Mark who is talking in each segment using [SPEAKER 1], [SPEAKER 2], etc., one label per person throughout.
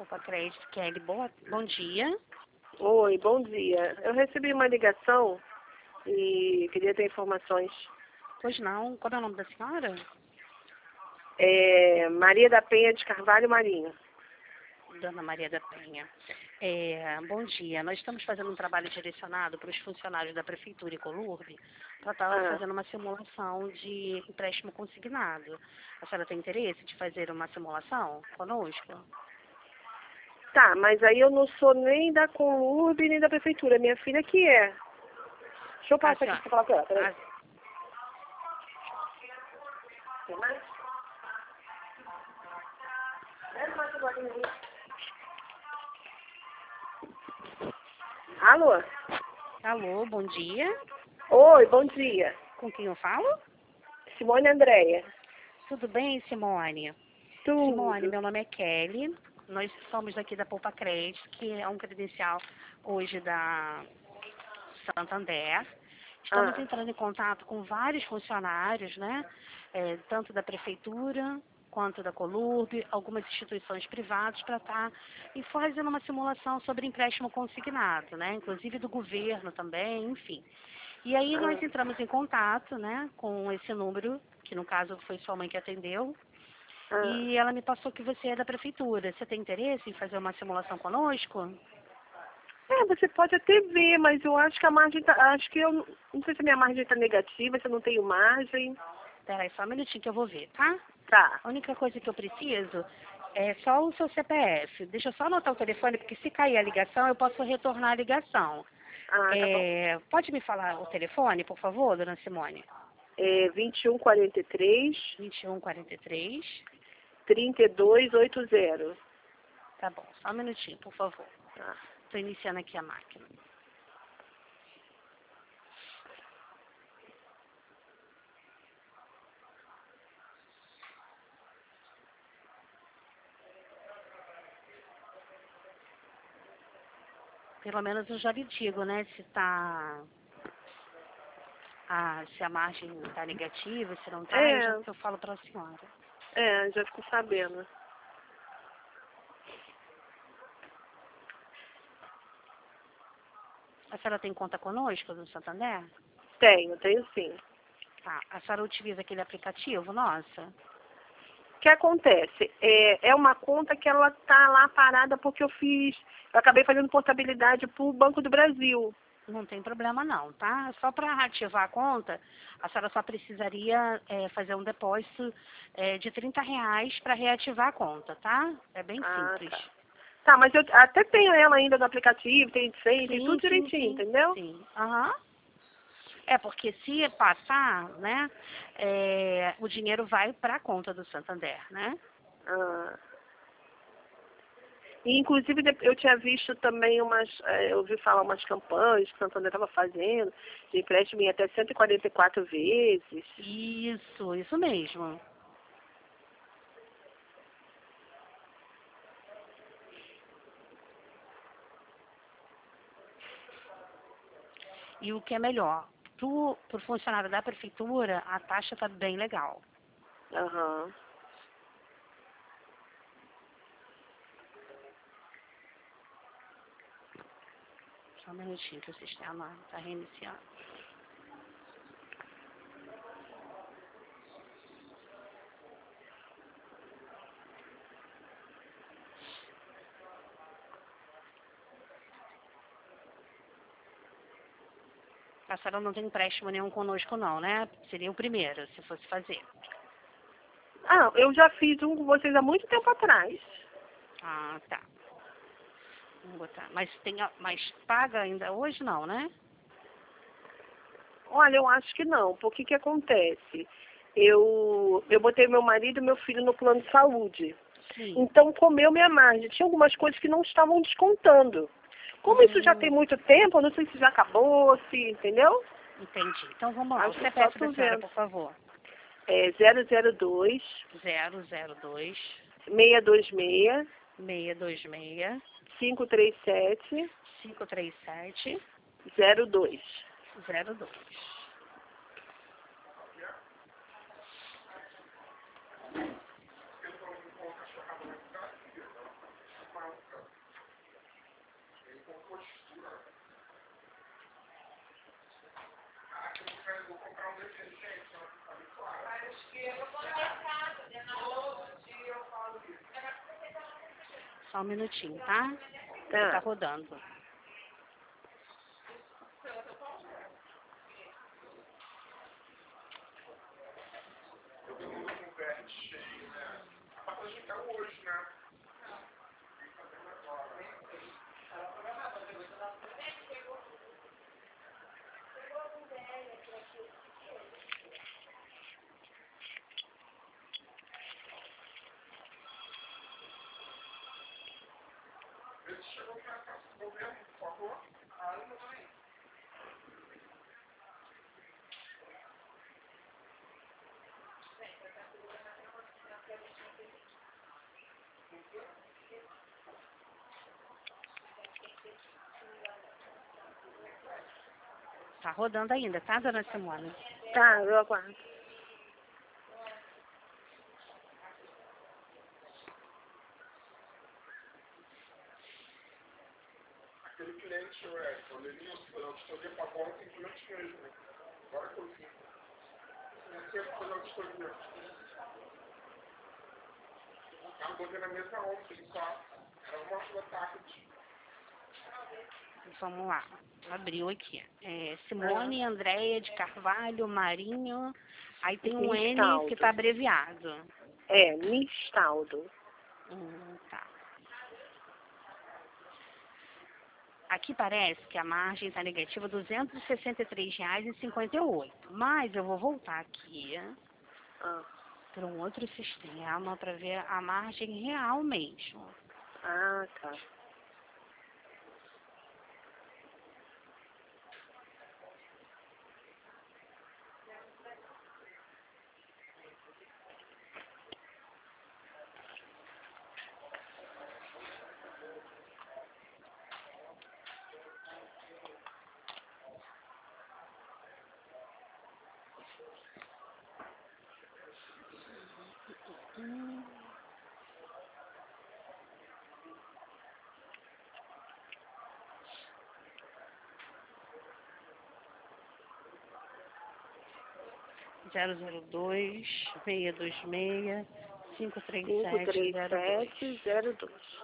[SPEAKER 1] Poupa Crédito, Kelly, bom dia.
[SPEAKER 2] Oi, bom dia. Eu recebi uma ligação e queria ter informações.
[SPEAKER 1] Pois não, qual é o nome da senhora?
[SPEAKER 2] Maria da Penha de Carvalho Marinho.
[SPEAKER 1] Dona Maria da Penha. Bom dia. Nós estamos fazendo um trabalho direcionado para os funcionários da Prefeitura e Colurbe para estar fazendo uma simulação de empréstimo consignado. A senhora tem interesse de fazer uma simulação conosco?
[SPEAKER 2] Tá, mas aí eu não sou nem da Colurbe nem da Prefeitura. Minha filha que é. Deixa eu passar aqui pra falar com ela, peraí. Tem mais? Alô?
[SPEAKER 1] Alô, bom dia.
[SPEAKER 2] Oi, bom dia.
[SPEAKER 1] Com quem eu falo?
[SPEAKER 2] Simone Andréia.
[SPEAKER 1] Tudo bem, Simone?
[SPEAKER 2] Tudo.
[SPEAKER 1] Simone, meu nome é Kelly. Nós somos aqui da Poupa Crédito, que é um credencial hoje da Santander. Estamos entrando em contato com vários funcionários, né? Tanto da Prefeitura quanto da Colurbe, algumas instituições privadas, para estar fazendo uma simulação sobre empréstimo consignado, né? Inclusive do governo também, enfim. E aí nós entramos em contato, né, com esse número, que no caso foi sua mãe que atendeu, e ela me passou que você é da Prefeitura. Você tem interesse em fazer uma simulação conosco?
[SPEAKER 2] Você pode até ver, mas eu acho que a margem acho que eu não sei se a minha margem está negativa, se eu não tenho margem.
[SPEAKER 1] Peraí, só um minutinho que eu vou ver, tá?
[SPEAKER 2] Tá.
[SPEAKER 1] A única coisa que eu preciso é só o seu CPF. Deixa eu só anotar o telefone, porque se cair a ligação, eu posso retornar a ligação.
[SPEAKER 2] Tá bom.
[SPEAKER 1] Pode me falar o telefone, por favor, dona Simone?
[SPEAKER 2] 2143
[SPEAKER 1] 2143.
[SPEAKER 2] 3280.
[SPEAKER 1] Tá bom, só um minutinho, por favor.
[SPEAKER 2] Tá.
[SPEAKER 1] Estou iniciando aqui a máquina. Pelo menos eu já lhe digo, né, se a margem está negativa, se não está, eu falo para a senhora.
[SPEAKER 2] Já fico sabendo.
[SPEAKER 1] A senhora tem conta conosco, no Santander?
[SPEAKER 2] Tenho sim.
[SPEAKER 1] Tá. A senhora utiliza aquele aplicativo, nossa?
[SPEAKER 2] O que acontece? É uma conta que ela tá lá parada porque eu acabei fazendo portabilidade para o Banco do Brasil.
[SPEAKER 1] Não tem problema não, tá? Só para reativar a conta, a senhora só precisaria fazer um depósito de R$30 para reativar a conta, tá? É bem simples.
[SPEAKER 2] Tá, mas eu até tenho ela ainda no aplicativo, tem tudo direitinho, entendeu?
[SPEAKER 1] Sim, aham. Porque se passar, né, o dinheiro vai para a conta do Santander, né?
[SPEAKER 2] E, inclusive, eu tinha visto também eu ouvi falar umas campanhas que o Santander estava fazendo, de empréstimo em até 144 vezes.
[SPEAKER 1] Isso mesmo. E o que é melhor, pro funcionário da Prefeitura, a taxa está bem legal. Só um minutinho que o sistema está reiniciando. A senhora não tem empréstimo nenhum conosco não, né? Seria o primeiro, se fosse fazer.
[SPEAKER 2] Eu já fiz um com vocês há muito tempo atrás.
[SPEAKER 1] Tá. Vamos botar. Mas paga ainda hoje não, né?
[SPEAKER 2] Olha, eu acho que não. Por que acontece? Eu botei meu marido e meu filho no plano de saúde.
[SPEAKER 1] Sim.
[SPEAKER 2] Então, comeu minha margem. Tinha algumas coisas que não estavam descontando. Como isso já tem muito tempo, eu não sei se já acabou, entendeu?
[SPEAKER 1] Entendi. Então, vamos lá. O CPF da senhora, por favor.
[SPEAKER 2] 002
[SPEAKER 1] 002
[SPEAKER 2] 626
[SPEAKER 1] 626
[SPEAKER 2] 537
[SPEAKER 1] 537
[SPEAKER 2] 02.
[SPEAKER 1] 02. Só um minutinho, tá? Tá
[SPEAKER 2] Tá.
[SPEAKER 1] rodando. Tá rodando ainda, tá, dona Simone?
[SPEAKER 2] Tá, eu aguardo.
[SPEAKER 3] Aquele cliente, quando ele ia fazer auditoria para agora, tem cliente mesmo, né? Agora que eu vi. Não sei fazer auditoria. Eu botei na mesa ontem, só. Era uma da tarde.
[SPEAKER 1] Vamos lá. Abriu aqui. Simone, Andréia de Carvalho, Marinho. Aí tem um N
[SPEAKER 2] Mistaldo.
[SPEAKER 1] que tá abreviado.
[SPEAKER 2] É, Mistaldo.
[SPEAKER 1] Tá. Aqui parece que a margem está negativa R$ 263,58. Mas eu vou voltar aqui
[SPEAKER 2] Ah,
[SPEAKER 1] para um outro sistema para ver a margem real mesmo.
[SPEAKER 2] tá.
[SPEAKER 1] Hum. Zero zero dois 626 53702.
[SPEAKER 2] 53702.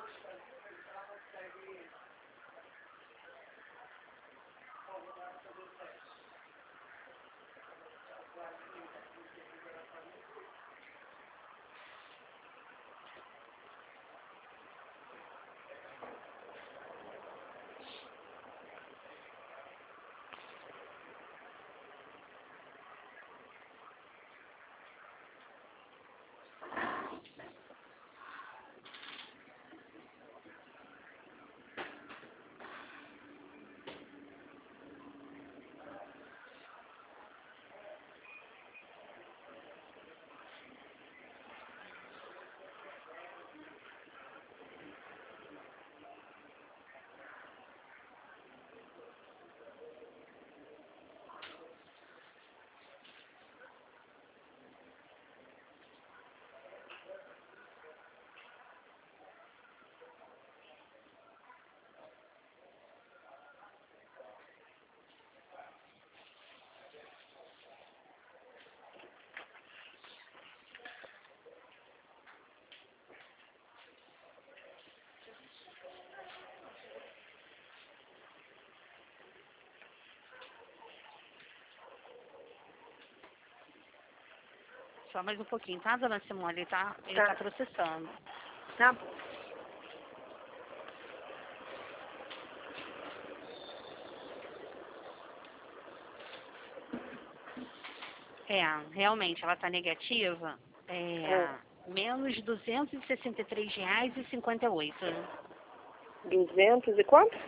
[SPEAKER 1] Só mais um pouquinho, tá, dona Simone? Ele tá processando.
[SPEAKER 2] Tá bom.
[SPEAKER 1] Realmente, ela tá negativa. Menos R$ 263,58.
[SPEAKER 2] 200 e quanto?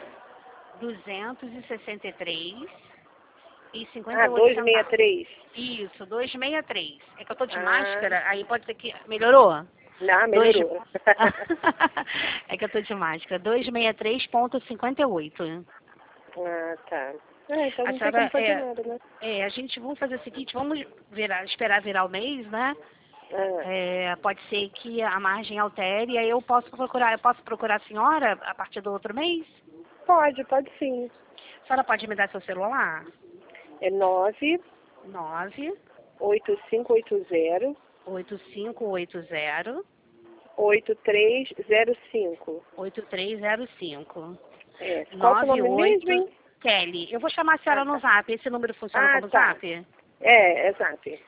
[SPEAKER 1] 263 e 58
[SPEAKER 2] Ah, 263.
[SPEAKER 1] Isso, 263. É que eu tô de máscara, aí pode ser que... Melhorou?
[SPEAKER 2] Não, melhorou.
[SPEAKER 1] É que eu tô de máscara. 263,58.
[SPEAKER 2] Tá. Então
[SPEAKER 1] A
[SPEAKER 2] não tem
[SPEAKER 1] senhora,
[SPEAKER 2] como fazer nada, né?
[SPEAKER 1] a gente vamos fazer o seguinte, vamos esperar virar o mês, né? Pode ser que a margem altere, aí eu posso procurar a senhora a partir do outro mês?
[SPEAKER 2] Pode sim.
[SPEAKER 1] A senhora pode me dar seu celular?
[SPEAKER 2] É 9
[SPEAKER 1] 9
[SPEAKER 2] 8580
[SPEAKER 1] 8580
[SPEAKER 2] 8305.
[SPEAKER 1] 8305.
[SPEAKER 2] Qual que é o nome mesmo, hein?
[SPEAKER 1] Kelly. Eu vou chamar a senhora no zap. Esse número funciona como
[SPEAKER 2] tá.
[SPEAKER 1] zap?
[SPEAKER 2] É zap.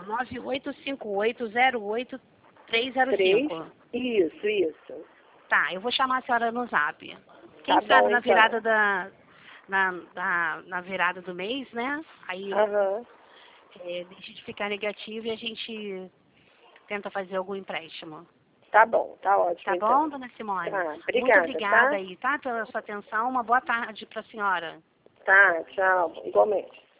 [SPEAKER 1] 9858-08305.
[SPEAKER 2] Isso.
[SPEAKER 1] Tá, eu vou chamar a senhora no zap. Quem
[SPEAKER 2] Tá
[SPEAKER 1] sabe
[SPEAKER 2] bom,
[SPEAKER 1] na
[SPEAKER 2] então.
[SPEAKER 1] virada na virada do mês, né? Aí deixa de ficar negativo e a gente tenta fazer algum empréstimo.
[SPEAKER 2] Tá bom, tá ótimo.
[SPEAKER 1] Tá
[SPEAKER 2] então.
[SPEAKER 1] bom, dona Simone?
[SPEAKER 2] Tá,
[SPEAKER 1] Muito
[SPEAKER 2] obrigada,
[SPEAKER 1] obrigada
[SPEAKER 2] tá?
[SPEAKER 1] aí, tá? Pela sua atenção. Uma boa tarde para a senhora.
[SPEAKER 2] Tá, tchau. Igualmente.